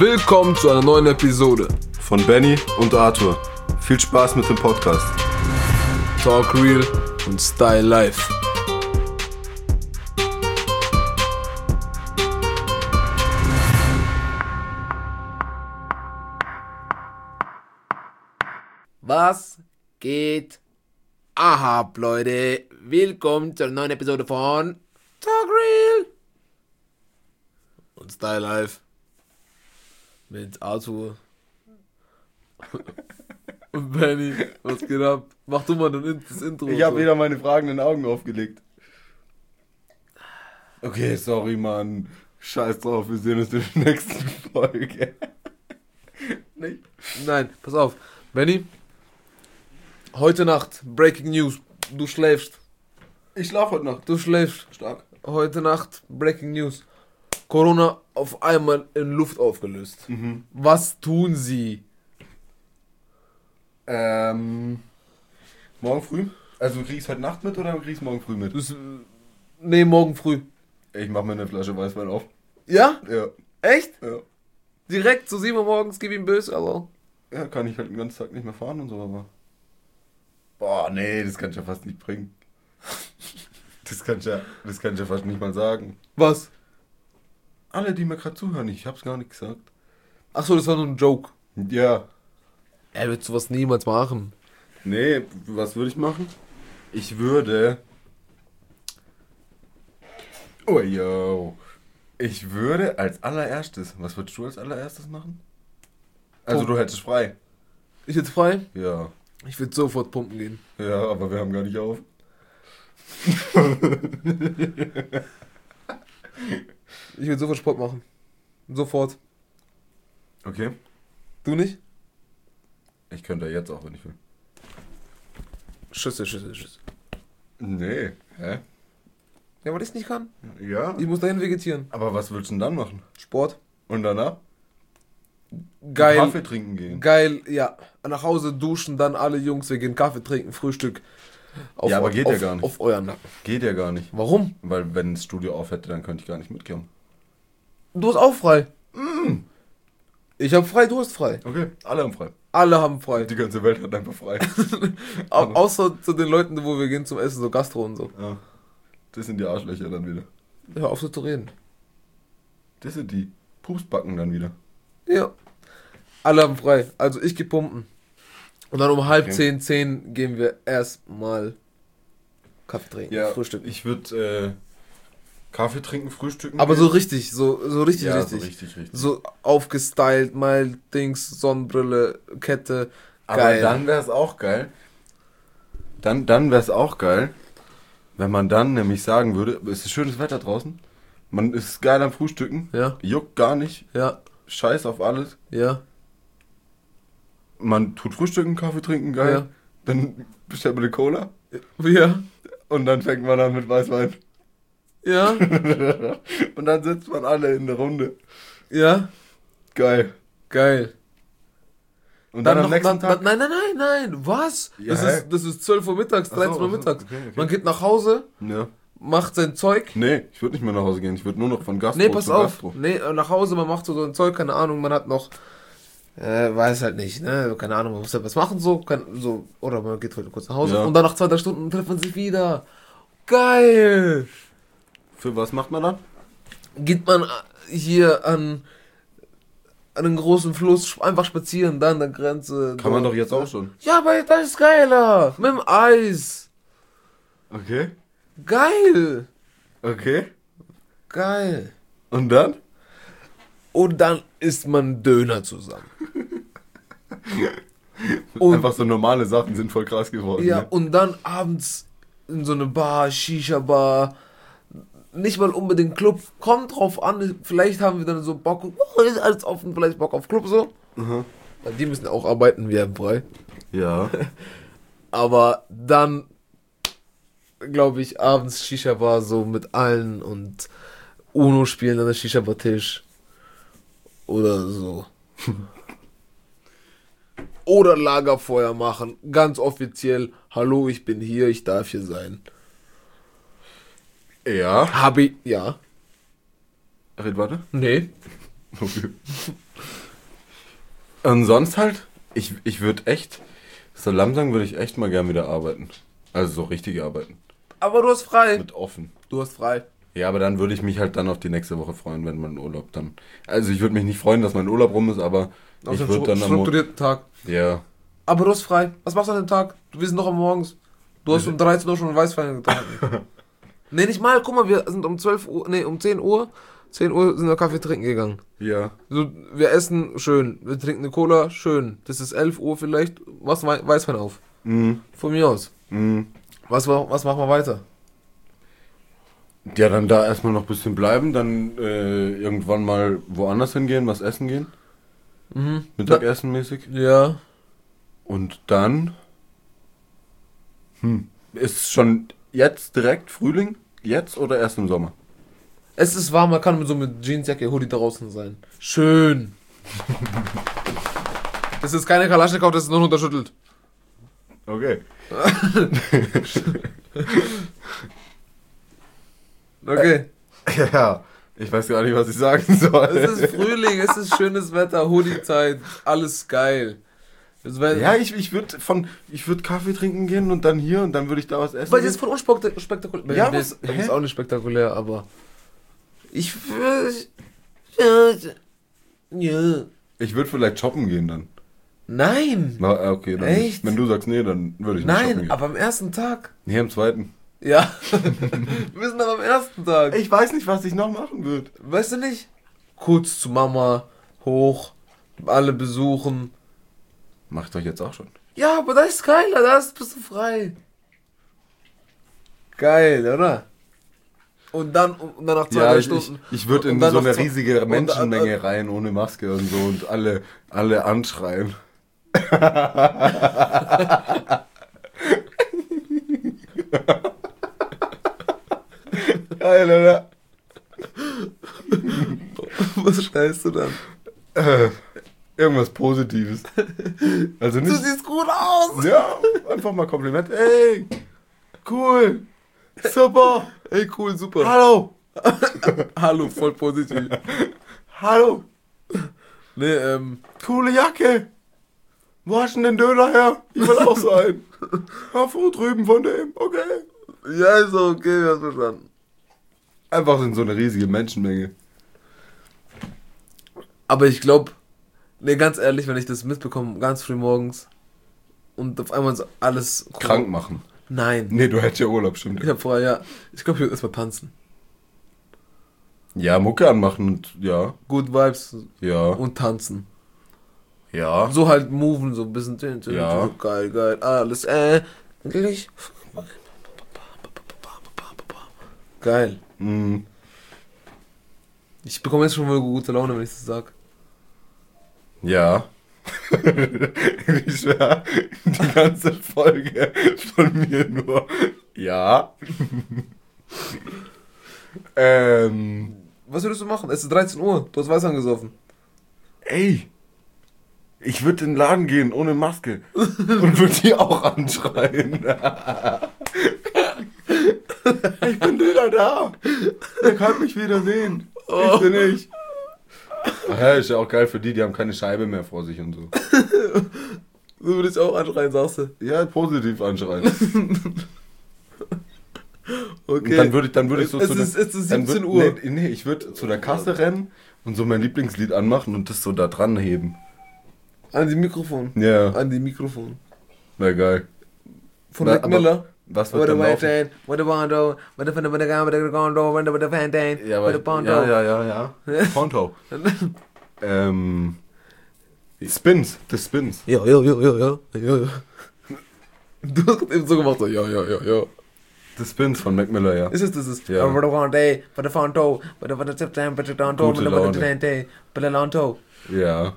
Willkommen zu einer neuen Episode von Benny und Arthur. Viel Spaß mit dem Podcast. Talk Real und Style Life. Was geht ab, Leute? Willkommen zu einer neuen Episode von Talk Real und Style Life mit Arthur und Benny. Was geht ab? Mach du mal das Intro. Ich habe wieder meine fragenden Augen aufgelegt. Okay, sorry, Mann. Scheiß drauf, wir sehen uns in der nächsten Folge. Nicht? Nein, pass auf. Benny, heute Nacht, Breaking News, du schläfst. Ich schlafe heute Nacht. Du schläfst. Stark. Heute Nacht, Breaking News. Corona auf einmal in Luft aufgelöst. Was tun sie? Morgen früh? Also du kriegst heute Nacht mit oder du kriegst morgen früh mit? Nee, morgen früh. Ich mach mir eine Flasche Weißwein auf. Ja? Ja. Echt? Ja. Direkt zu 7 Uhr morgens, gib ihm böse, also. Ja, kann ich halt den ganzen Tag nicht mehr fahren und so, aber... Boah, nee, das kann ich ja fast nicht bringen. Das kann ich ja fast nicht mal sagen. Was? Alle, die mir gerade zuhören, ich hab's gar nicht gesagt. Achso, das war nur ein Joke. Ja. Er wird sowas niemals machen. Nee, was würde ich machen? Ich würde... Oh, yo. Ich würde als allererstes... Was würdest du als allererstes machen? Also du hättest frei. Ich jetzt frei? Ja. Ich würde sofort pumpen gehen. Ja, aber wir haben gar nicht auf. Ich würde sofort Sport machen. Sofort. Okay. Du nicht? Ich könnte jetzt auch, wenn ich will. Schüsse. Nee. Hä? Ja, weil ich es nicht kann. Ja. Ich muss dahin vegetieren. Aber was willst du denn dann machen? Sport. Und danach? Geil. Kaffee trinken gehen. Geil, ja. Nach Hause duschen, dann alle Jungs, wir gehen Kaffee trinken, Frühstück. Ja, aber geht ja gar nicht. Auf euren Nacken. Geht ja gar nicht. Warum? Weil wenn das Studio auf hätte, dann könnte ich gar nicht mitkommen. Du hast auch frei. Ich habe frei, du hast frei. Okay, alle haben frei. Alle haben frei. Die ganze Welt hat einfach frei. Außer zu den Leuten, wo wir gehen zum Essen, so Gastro und so. Ja. Das sind die Arschlöcher dann wieder. Hör auf so zu reden. Das sind die Pupsbacken dann wieder. Ja. Alle haben frei. Also ich geh pumpen. Und dann um halb Okay. 10 gehen wir erstmal Kaffee trinken, Ja, frühstücken. ich würde Kaffee trinken, frühstücken. Aber gehen. so richtig, so richtig, Ja, richtig. so richtig. So aufgestylt, mal Dings, Sonnenbrille, Kette. Aber Geil. dann wäre es auch geil. Dann wäre es auch geil, wenn man dann nämlich sagen würde, es ist schönes Wetter draußen, man ist geil am Frühstücken, Ja, juckt gar nicht, ja, scheiß auf alles. ja. Man tut frühstücken, Kaffee trinken, geil. Ja. Dann bestellt man eine Cola Ja, und dann fängt man an mit Weißwein. ja, Und dann sitzt man alle in der Runde. ja. Geil. Geil. Und dann am noch- nächsten Tag... Nein, was? Ja, Das ist 12 Uhr mittags, Ach so, 13 Uhr ach so, mittags. okay. Man geht nach Hause, Ja. macht sein Zeug. Nee, ich würde nicht mehr nach Hause gehen. Ich würde nur noch von Gastro Nee, pass zu auf. Gastro. Nee, nach Hause, man macht so ein Zeug, keine Ahnung, man hat noch, weiß halt nicht, ne, keine Ahnung, man muss halt was machen, so, oder man geht kurz nach Hause Ja. und dann nach 2-3 Stunden trifft man sich wieder. Geil! Für was macht man dann? Geht man hier an einen großen Fluss einfach spazieren, da an der Grenze. Kann man doch jetzt auch schon. Ja, aber das ist geiler. Mit dem Eis. Okay. Geil. Okay. Geil. Und dann? Und dann isst man Döner zusammen. Und, Einfach so normale Sachen sind voll krass geworden. ja, Ne? und dann abends in so eine Bar, Shisha-Bar. Nicht mal unbedingt Club. Kommt drauf an, vielleicht haben wir dann so Bock. Oh, ist alles offen, vielleicht Bock auf Club so. Weil die müssen auch arbeiten, wir haben frei. Ja. Aber dann, glaube ich, abends Shisha-Bar so mit allen und Uno spielen an der Shisha-Bar-Tisch. Oder so. Oder Lagerfeuer machen. Ganz offiziell. Hallo, ich bin hier, ich darf hier sein. Ja. Habe ich, ja. Red, warte. Nee. Okay. Und sonst halt, ich würde echt, so langsam würde ich echt mal gern wieder arbeiten. Also so richtig arbeiten. Aber du hast frei. Mit offen. Du hast frei. Ja, aber dann würde ich mich halt dann auf die nächste Woche freuen, wenn mein Urlaub dann... Also ich würde mich nicht freuen, dass mein Urlaub rum ist, aber Auf ich einen würde dann strukturierten Tag. Ja. Aber du hast frei. Was machst du an dem Tag? Wir sind noch am Morgens. Du hast um 13 Uhr schon einen Weißwein getrunken. Nee, nicht mal. Guck mal, wir sind um 12 Uhr, nee, um 10 Uhr. 10 Uhr sind wir Kaffee trinken gegangen. Ja. So, wir essen, schön. Wir trinken eine Cola, schön. Das ist 11 Uhr vielleicht. Machst Weißwein auf. Von mir aus. Was machen wir weiter? Ja, dann da erstmal noch ein bisschen bleiben, dann irgendwann mal woanders hingehen, was essen gehen. Mittagessen mäßig. Ja. Und dann... Ist schon jetzt direkt Frühling? Jetzt oder erst im Sommer? Es ist warm, man kann mit Jeansjacke, Hoodie draußen sein. Schön. Das ist keine Kalaschnikow, das ist nur unterschüttelt. Okay. Okay. Ja, ich weiß gar nicht, was ich sagen soll. Es ist Frühling, es ist schönes Wetter, Hoodie-Zeit, alles geil. Ja, ich würde Kaffee trinken gehen und dann hier und dann würde ich da was essen. Weil das ist voll unspektakulär. Ja, das ist auch nicht spektakulär, aber ich würde vielleicht shoppen gehen dann. Nein. Na, okay, dann Echt? wenn du sagst nee, dann würde ich nicht shoppen gehen. Nein, aber am ersten Tag. Nee, am zweiten. Ja. Wir sind aber am ersten Tag. Ich weiß nicht, was ich noch machen würde. Weißt du nicht? Kurz zu Mama, hoch, alle besuchen. Macht euch jetzt auch schon. Ja, aber das ist geiler, da bist du frei. Geil, oder? Und dann nach 2 Stunden. Ich würde in so eine riesige Menschenmenge rein, ohne Maske und so und alle anschreien. Geil, oder? Was schreist du dann? Irgendwas Positives. Also nicht, Du siehst gut aus! ja, einfach mal Kompliment. Ey, cool, super, Ey, cool, super. hallo, Hallo, voll positiv. hallo, Nee, coole Jacke. Wo hast du denn den Döner her? Ich will auch so einen. Ja, vor drüben von dem, okay. ja, ist auch okay, wir haben verstanden. Einfach in so eine riesige Menschenmenge. Aber ich glaube, nee, ganz ehrlich, wenn ich das mitbekomme, ganz früh morgens und auf einmal so alles Krank machen. Nein. Nee, du hättest ja Urlaub, stimmt. Ich hab vorher, ja. Ich glaube, ich würde erstmal tanzen. Ja, Mucke anmachen und ja. Good Vibes Ja. und tanzen. Ja. So halt moven, so ein bisschen. Ja. Geil, geil. Alles, wirklich. Geil. Mhm. Ich bekomme jetzt schon mal gute Laune, wenn ich das sag. Ja. Ich schwör, die ganze Folge von mir nur. Ja. Was würdest du machen? Es ist 13 Uhr. Du hast Weißwein gesoffen. Ey. Ich würde in den Laden gehen ohne Maske und würde die auch anschreien. Ich bin wieder da. Ihr könnt mich wieder sehen. Ich bin ich. Ach ja, ist ja auch geil für die haben keine Scheibe mehr vor sich und so. So würde ich auch anschreien, sagst du. Ja, positiv anschreien. Okay. Und dann würde ich so es zu ist 17 würd, Uhr. Nee, ich würde zu der Kasse rennen und so mein Lieblingslied anmachen und das so da dran heben. An die Mikrofon. Ja. An die Mikrofon. Na geil. Von Mac Miller. Was wird dann laufen? Ja, Ja. Ponto. Spins. The Spins. Ja. Du hast eben so gemacht, so, ja. The Spins von Mac Miller, ja. Ist es, das ist. Ja. Ja.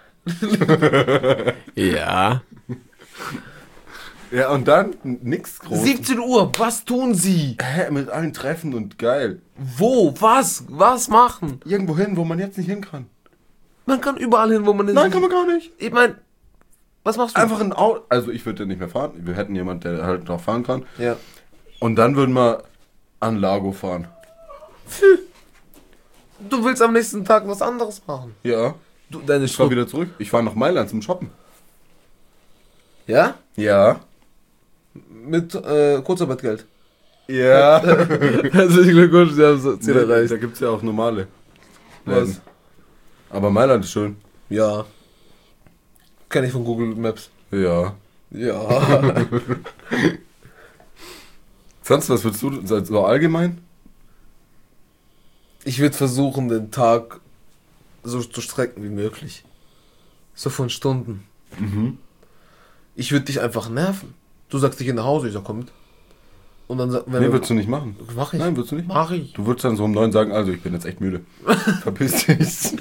Ja. Ja, und dann nix groß. 17 Uhr, was tun Sie? Hä, mit allen treffen und geil. Wo? Was? Was machen? Irgendwo hin, wo man jetzt nicht hin kann. Man kann überall hin, wo man ist. Nein, kann man gar nicht. Ich meine, was machst du? Einfach ein Auto. Also ich würde ja nicht mehr fahren. Wir hätten jemanden, der halt noch fahren kann. Ja. Und dann würden wir an Lago fahren. Du willst am nächsten Tag was anderes machen. Ja. Ich fahr wieder zurück. Ich fahr nach Mailand zum Shoppen. Ja? Ja. Mit Kurzarbeitgeld. Ja. Herzlichen Glückwunsch, Sie haben das Ziel erreicht. Da gibt's ja auch normale. Was? Aber Mailand ist schön. Ja. Kenn ich von Google Maps. Ja. Ja. Sonst, was würdest du so allgemein? Ich würde versuchen, den Tag so zu strecken wie möglich. So von Stunden. Mhm. Ich würde dich einfach nerven. Du sagst, ich gehe nach Hause, ich sag, komm mit. Und dann Nee, würdest du nicht machen. Mach ich. Nein, würdest du nicht. Mach ich. Du würdest dann so um 9 sagen, also ich bin jetzt echt müde. Verpiss dich.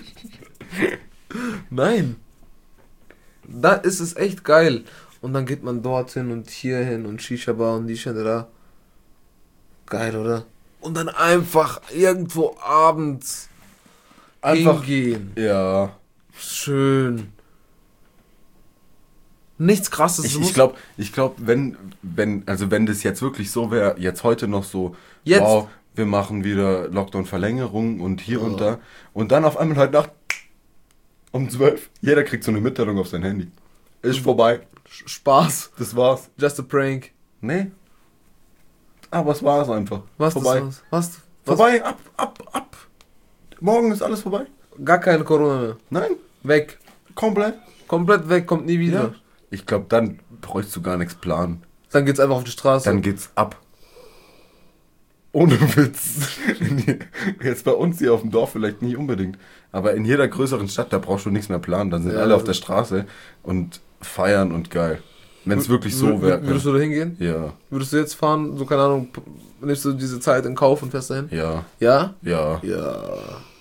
Nein. Da ist es echt geil. Und dann geht man dorthin und hierhin und Shisha-Bar und die da. Geil, oder? Und dann einfach irgendwo abends Einfach hingehen. Ja. Schön. Nichts Krasses. Ich glaube, wenn das jetzt wirklich so wäre, jetzt heute noch so, Jetzt. wow, wir machen wieder Lockdown-Verlängerung und hier und da. Und dann auf einmal heute Nacht um 12, jeder kriegt so eine Mitteilung auf sein Handy. Ist vorbei. Spaß. Das war's. Just a prank. Nee. Aber es war's einfach. Was? Vorbei. Was? Vorbei, ab. Morgen ist alles vorbei. Gar keine Corona mehr. Nein, Weg. komplett. Komplett weg, kommt nie wieder. Ja. Ich glaube, dann bräuchst du gar nichts planen. Dann geht's einfach auf die Straße. Dann geht's ab. Ohne Witz. Jetzt bei uns hier auf dem Dorf vielleicht nicht unbedingt. Aber in jeder größeren Stadt, da brauchst du nichts mehr planen. Dann sind alle auf der Straße und feiern und geil. Wenn es wirklich so wäre. Würdest du da hingehen? Ja. Würdest du jetzt fahren, so keine Ahnung, nimmst du diese Zeit in Kauf und fährst dahin? Ja. Ja? Ja. Ja.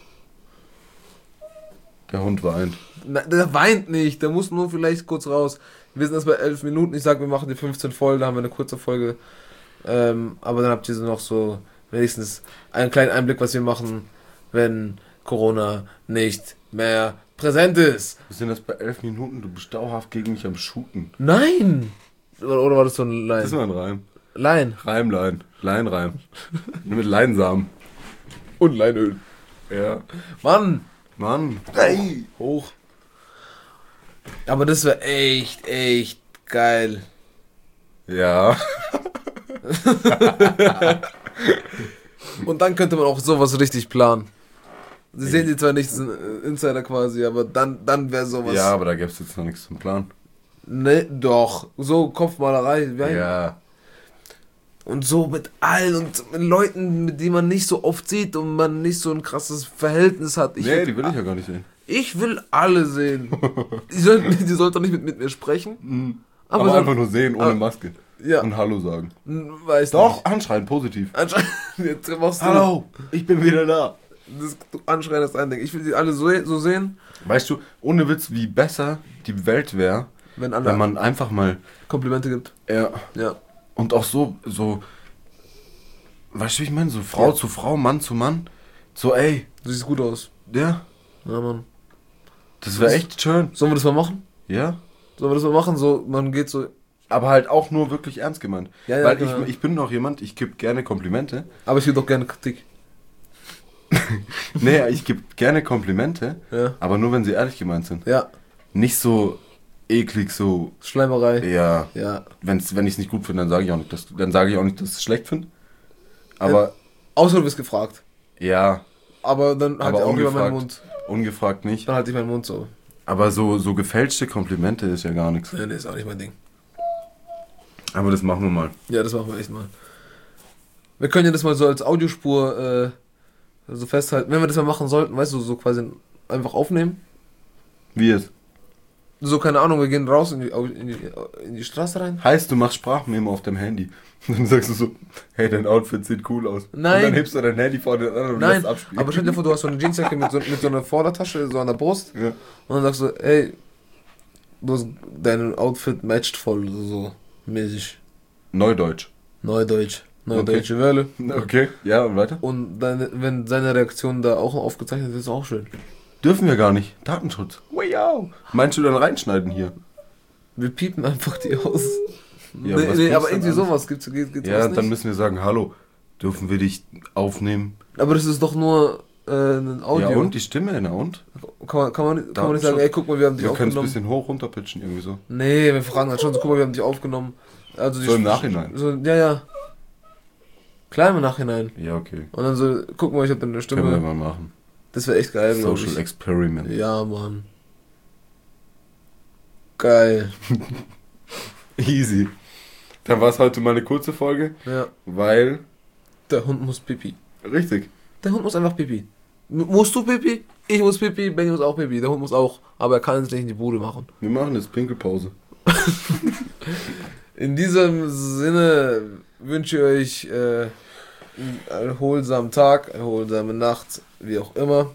Der Hund weint. Na, der weint nicht, der muss nur vielleicht kurz raus. Wir sind erst bei 11 Minuten, ich sag, wir machen die 15 voll, da haben wir eine kurze Folge. Aber dann habt ihr so noch so wenigstens einen kleinen Einblick, was wir machen, wenn Corona nicht mehr präsent ist. Wir sind jetzt bei 11 Minuten, du bist dauerhaft gegen mich am Shooten. Nein! Oder war das so ein Line? Das ist mal ein Reim. Line. Reimlein. Leinreim. Mit Leinsamen. Und Leinöl. Ja. Mann! Mann. Hey. Hoch. Aber das wäre echt geil. Ja. Und dann könnte man auch sowas richtig planen. Sie sehen die zwar nicht, das sind Insider quasi, aber dann wäre sowas. Ja, aber da gäbe es jetzt noch nichts zum Plan. Ne, doch. So Kopfmalerei. Ja. Und so mit allen und mit Leuten, mit denen man nicht so oft sieht und man nicht so ein krasses Verhältnis hat. Die will ich ja gar nicht sehen. Ich will alle sehen. Die sollten doch nicht mit mir sprechen. Mhm. Aber einfach nur sehen, ohne Maske. Ja. Und Hallo sagen. Weiß Doch, nicht. anschreien, positiv. Jetzt machst du. Hallo, ich bin wieder da. Das Anschreien ist ein Ding. Ich will die alle so sehen. Weißt du, ohne Witz, wie besser die Welt wäre, wenn man einfach mal Komplimente gibt. Ja. Und auch so, weißt du, wie ich meine? So Frau zu Frau, Mann zu Mann. So, ey. Du siehst gut aus. Ja. Ja, Mann. Das wäre echt schön. Sollen wir das mal machen? Ja. Sollen wir das mal machen? So, man geht so. Aber halt auch nur wirklich ernst gemeint. Ja, weil genau. ich bin noch jemand, ich gebe gerne Komplimente. Aber ich gebe doch gerne Kritik. Nee, ich gebe gerne Komplimente, Ja. aber nur wenn sie ehrlich gemeint sind. Ja. Nicht so eklig, so. Schleimerei. Ja. Ja. Wenn ich es nicht gut finde, dann sage ich auch nicht, dass ich es schlecht finde. Aber. Außer du wirst gefragt. Ja. Aber dann halt auch über meinen Mund. Ungefragt nicht. Dann halte ich meinen Mund so. Aber so gefälschte Komplimente ist ja gar nichts. Nee, ist auch nicht mein Ding. Aber das machen wir mal. Ja, das machen wir echt mal. Wir können ja das mal so als Audiospur so festhalten. Wenn wir das mal machen sollten, weißt du, so quasi einfach aufnehmen. Wie jetzt? So, keine Ahnung, wir gehen raus in die Straße rein. Heißt, du machst Sprachmemo auf deinem Handy. Und dann sagst du so, hey, dein Outfit sieht cool aus. Nein. Und dann hebst du dein Handy vor den anderen und Nein, lässt abspielen. aber stell dir vor, du hast so eine Jeansjacke mit so einer Vordertasche, so an der Brust. Ja. Und dann sagst du, ey, dein Outfit matcht voll, so mäßig. Neudeutsch. Neudeutsche Welle. Okay, ja, und weiter? Und wenn seine Reaktion da auch aufgezeichnet wird, ist auch schön. Dürfen wir gar nicht. Datenschutz. Wow. Meinst du dann reinschneiden hier? Wir piepen einfach die aus. Ja, nee, aber irgendwie alles? sowas gibt's Ja, nicht? dann müssen wir sagen, hallo, dürfen wir dich aufnehmen? Aber das ist doch nur ein Audio. Ja und, die Stimme, na und? kann man nicht sagen, ey, guck mal, wir haben dich wir können aufgenommen. es ein bisschen hoch runterpitchen irgendwie so. Nee, wir fragen dann schon so, guck mal, wir haben dich aufgenommen. Also so im Nachhinein. So, ja. Klar im Nachhinein. Ja, okay. Und dann so, guck mal, ich hab deine Stimme. Können wir mal machen. Das wäre echt geil, glaube ich. Social Experiment. Ja, Mann. Geil. Easy. Dann war es heute mal eine kurze Folge. Ja. Weil... Der Hund muss Pipi. Richtig. Der Hund muss einfach Pipi. Musst du Pipi? Ich muss Pipi, Benny muss auch Pipi. Der Hund muss auch. Aber er kann es nicht in die Bude machen. Wir machen jetzt Pinkelpause. In diesem Sinne wünsche ich euch einen erholsamen Tag, erholsame Nacht, wie auch immer.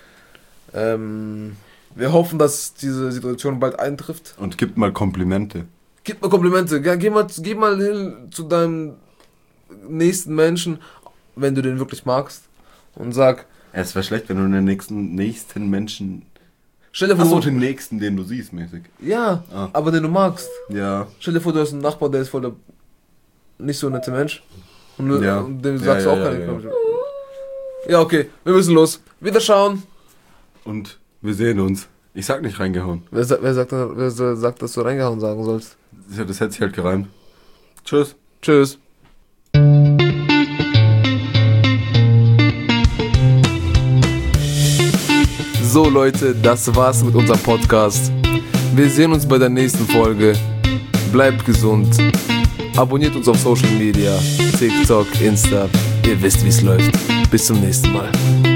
Wir hoffen, dass diese Situation bald eintrifft. Und gib mal Komplimente. Gib mal Komplimente. Ja, geh mal hin zu deinem nächsten Menschen, wenn du den wirklich magst. Und sag... Es wäre schlecht, wenn du den nächsten Menschen... Stell dir vor, Achso, den nächsten, den du siehst, mäßig. Ja, aber den du magst. Ja. Stell dir vor, du hast einen Nachbar, der ist voll der nicht so nette Mensch. Und dem sagst du auch keine Komplimente. Ja, okay, wir müssen los. Wiederschauen. Und wir sehen uns. Ich sag nicht reingehauen. Wer sagt, dass du reingehauen sagen sollst? Das hätte sich halt gereimt. Tschüss. Tschüss. So Leute, das war's mit unserem Podcast. Wir sehen uns bei der nächsten Folge. Bleibt gesund. Abonniert uns auf Social Media, TikTok, Insta. Ihr wisst, wie's läuft. Bis zum nächsten Mal.